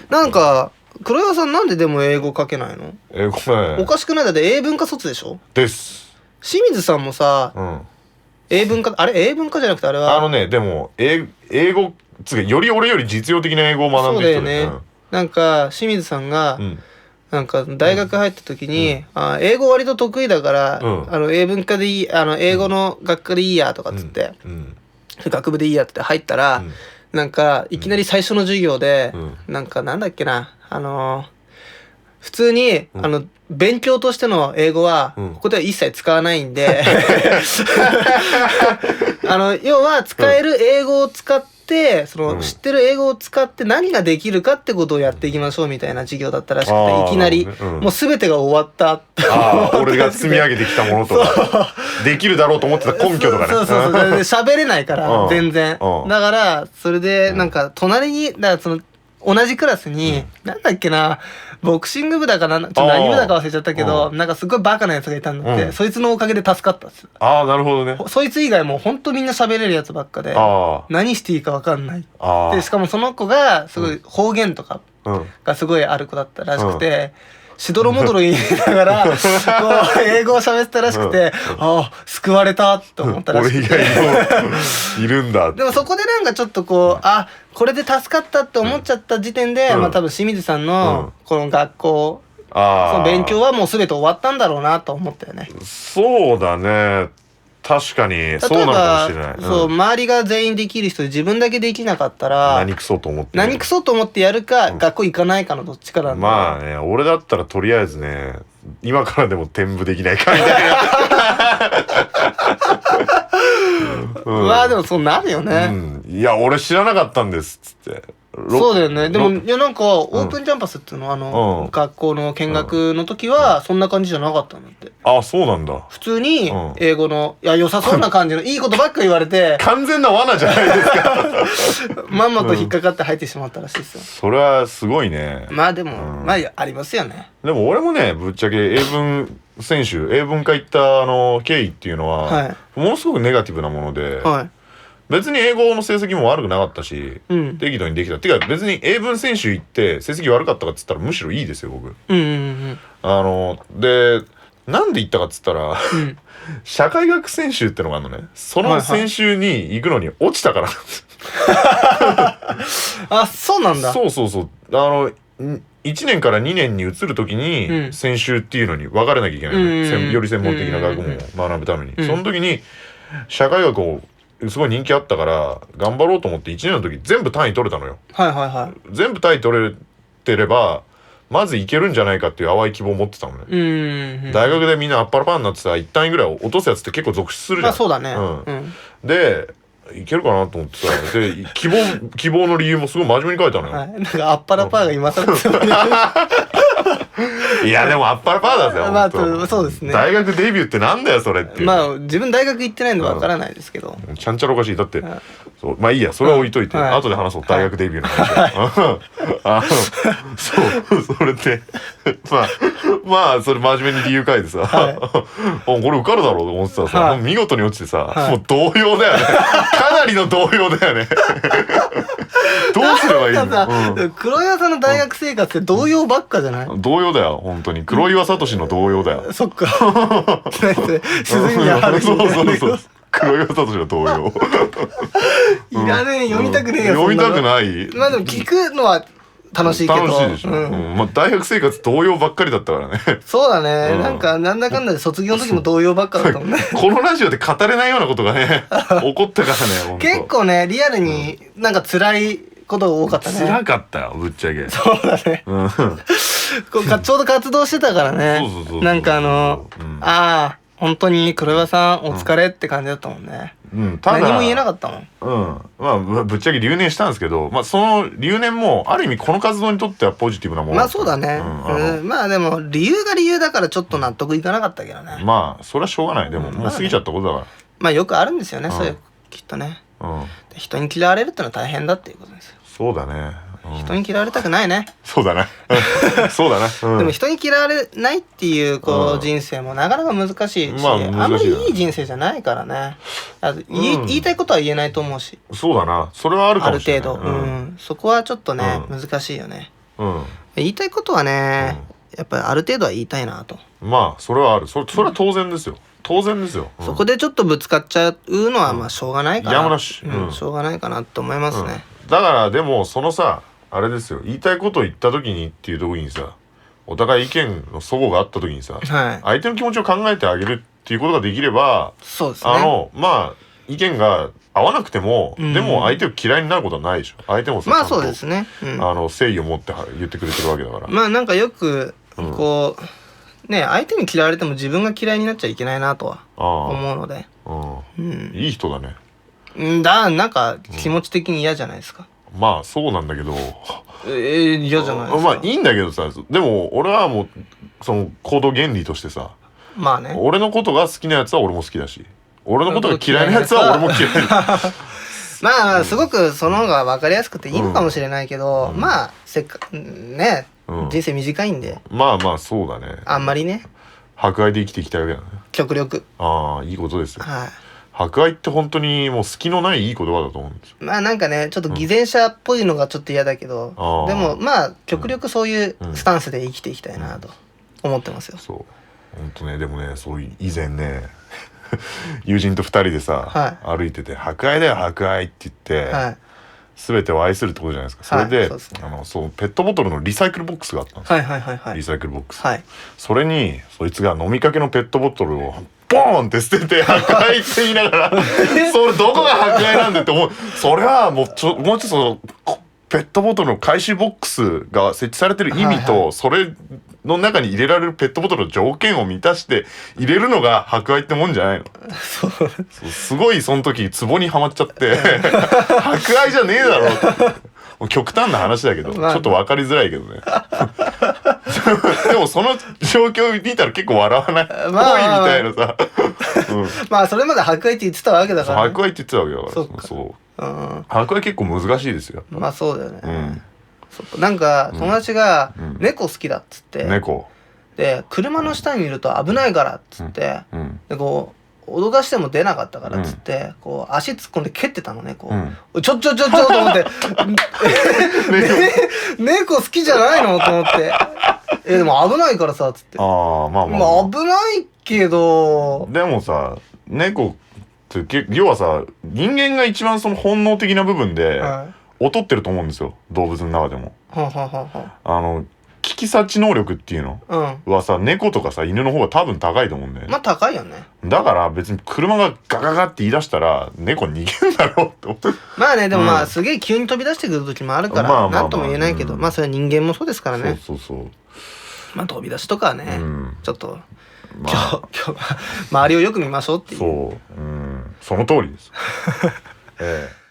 なんか黒岩さんなんででも英語書けないの？ 英語ね。 おかしくない？だって英文科卒でしょ？ です。 清水さんもさ、英文科、あれ英文科じゃなくてあれはでも英語つうかより俺より実用的な英語を学んでる人だよね。 なんか清水さんが、なんか大学入った時に、英語割と得意だから、英文科でいい、英語の学科でいいやとかっつって、学部でいいやって入ったら、なんかいきなり最初の授業で、なんかなんだっけな、普通に、勉強としての英語は、ここでは一切使わないんで要は使える英語を使って、その知ってる英語を使って何ができるかってことをやっていきましょうみたいな授業だったらしくて、いきなり、もう全てが終わった俺が積み上げてきたものとかできるだろうと思ってた根拠とかね。 そう喋れないから全然。だからそれでなんか隣にだからその同じクラスに、なんだっけな、ボクシング部だかな、ちょっと何部だか忘れちゃったけど、なんかすごいバカなやつがいたんだって、そいつのおかげで助かったっす。 なるほどね。 そいつ以外もうほんとみんな喋れるやつばっかで、何していいか分かんない。で、しかもその子がすごい方言とかがすごいある子だったらしくて、しどろもどろ言いながらこう英語を喋ってたらしくて、救われたと思ったらしくて、 俺以外のいるんだ。 でもそこでなんかちょっとこう、これで助かったって思っちゃった時点で、多分清水さんのこの学校、その勉強はもう全て終わったんだろうなと思ったよね。 そうだね、確かにそうなのかもしれない。 そう、周りが全員できる人で自分だけできなかったら何クソと思ってやるか、学校行かないかのどっちかなんで。 まあね、俺だったらとりあえずね、今からでも転部できないかみたいなまあでもそうなるよね。 いや俺知らなかったんですっつって。 そうだよね。でもいやなんかオープンキャンパスっていうのは学校の見学の時はそんな感じじゃなかったんだって。 そうなんだ。 普通に英語の良さそうな感じのいいことばっか言われて完全な罠じゃないですかまんまと引っかかって入ってしまったらしいですよ。 それはすごいね。 まあでもまあありますよね。 でも俺もね、ぶっちゃけ英文科行った経緯っていうのはものすごくネガティブなもので、別に英語の成績も悪くなかったし、適度にできた。てか別に英文専修行って成績悪かったかっつったらむしろいいですよ僕。でなんで行ったかっつったら、社会学専修ってのがあるのね。その専修に行くのに落ちたからそうなんだ。 そう1年から2年に移る時に専修っていうのに分かれなきゃいけないの、より専門的な学問を学ぶために。その時に社会学をすごい人気あったから頑張ろうと思って1年の時全部単位取れたのよ。全部単位取れてればまずいけるんじゃないかっていう淡い希望を持ってたのね。大学でみんなアッパラパーになってさ、1単位ぐらい落とすやつって結構続出するじゃん。 そうだね。 でいけるかなと思ってさ、で希望の理由もすごい真面目に書いたのよ。 なんかアッパラパーが今更いやでもアッパラパーだぜ。 まあそうですね。 大学デビューってなんだよそれっていう。 まあ自分大学行ってないんでわからないですけど、 ちゃんちゃらおかしい。だってそうまあいいや、それは置いといて後で話そう。大学デビューの話。そうそれでまあそれ真面目に理由書いてさ、これ受かるだろうと思ってたらさ、見事に落ちてさ、もう動揺だよね。かなりの動揺だよね。どうすればいいの？ 黒岩さんの大学生活って動揺ばっかじゃない？ 動揺だよ本当に。黒岩聡の動揺だよ。 そっか。鈴宮春日。 そう黒岩聡の動揺。 いらねえ、読みたくねえよ。 読みたくない。 まあでも聞くのは楽しいけど。 楽しいでしょ。まあ大学生活動揺ばっかりだったからね。 そうだね。なんかなんだかんだで卒業の時も動揺ばっかだったもんね。 このラジオで語れないようなことがね起こったからね。 結構ねリアルになんか辛いことが多かったね。 辛かったよぶっちゃけ。 そうだね。ちょうど活動してたからね。なんか本当に黒岩さんお疲れって感じだったもんね。何も言えなかったもん。 まあぶっちゃけ留年したんですけど、まあその留年もある意味この活動にとってはポジティブなもの。 まあそうだね。まあでも理由が理由だからちょっと納得いかなかったけどね。 まあそれはしょうがない。でももう過ぎちゃったことだから。 まあよくあるんですよね、そういうきっとね。人に嫌われるってのは大変だっていうことですよ。 そうだね。 人に嫌われたくないね。 そうだな。そうだな。 でも人に嫌われないっていう人生もなかなか難しいし、あんまりいい人生じゃないからね。言いたいことは言えないと思うし。 そうだな。それはあるかもしれない。 ある程度。そこはちょっとね難しいよね。 言いたいことはね、やっぱりある程度は言いたいなと。 まあそれはある。それは当然ですよ。当然ですよ。 そこでちょっとぶつかっちゃうのはまあしょうがないかな。 やむなし。 しょうがないかなって思いますね。 だからでもそのさあれですよ、言いたいことを言った時にっていうところにさ、お互い意見の齟齬があった時にさ、相手の気持ちを考えてあげるっていうことができれば、 そうですね。 まあ意見が合わなくても、でも相手を嫌いになることはないでしょ。相手もさ、 まあそうですね。 誠意を持って言ってくれてるわけだから。 まあなんかよくこうね、相手に嫌われても自分が嫌いになっちゃいけないなとは思うので。 いい人だね。 なんか気持ち的に嫌じゃないですか。 まあそうなんだけど。 嫌じゃないですか。 まあいいんだけどさ、でも俺はもうその行動原理としてさ、 まあね、 俺のことが好きなやつは俺も好きだし、俺のことが嫌いなやつは俺も嫌いまあすごくその方が分かりやすくていいのかもしれないけど、まあせっかくね、人生短いんで、 まあまあそうだね、 あんまりね博愛で生きていきたいわけだね。 極力。 いいことですよ。博愛って本当にもう隙のないいい言葉だと思うんですよ。 まあなんかねちょっと偽善者っぽいのがちょっと嫌だけど、でもまあ極力そういうスタンスで生きていきたいなと思ってますよ。 そう本当ね。でもね、そう以前ね友人と2人でさ、歩いてて「博愛だよ博愛」って言って、全てを愛するってことじゃないですか。それで、そうペットボトルのリサイクルボックスがあったんですよ。リサイクルボックス、それにそいつが飲みかけのペットボトルをボーンって捨てて「博愛」って言いながらそれどこが博愛なんだって思う。それはもうちょっとそのペットボトルの回収ボックスが設置されてる意味と、それの中に入れられるペットボトルの条件を満たして入れるのが博愛ってもんじゃないの。すごいその時ツボにはまっちゃって博愛じゃねえだろって極端な話だけど、ちょっと分かりづらいけどねでもその状況を見たら結構笑わないっぽいみたいなさまあそれまで博愛って言ってたわけだから、 博愛って言ってたわけだから。そう博愛結構難しいですよ。 まあそうだよね。なんか友達が猫好きだっつって、で車の下にいると危ないからっつって、でこう脅かしても出なかったからっつってこう足突っ込んで蹴ってたのね。こうちょと思って猫好きじゃないのと思ってでも危ないからさっつって、まあ危ないけどでもさ、猫って要はさ、人間が一番その本能的な部分で劣ってると思うんですよ、動物の中でも。聞き察知能力っていうのはさ、猫とかさ犬の方が多分高いと思うんだよね。 まあ高いよね。 だから別に車がガガガって言い出したら猫逃げんだろうって思って。 まあね、でもまあすげえ急に飛び出してくる時もあるからなんとも言えないけど、まあそれは人間もそうですからね。 そうまあ飛び出しとかはね、ちょっと今日周りをよく見ましょうっていう。 その通りです。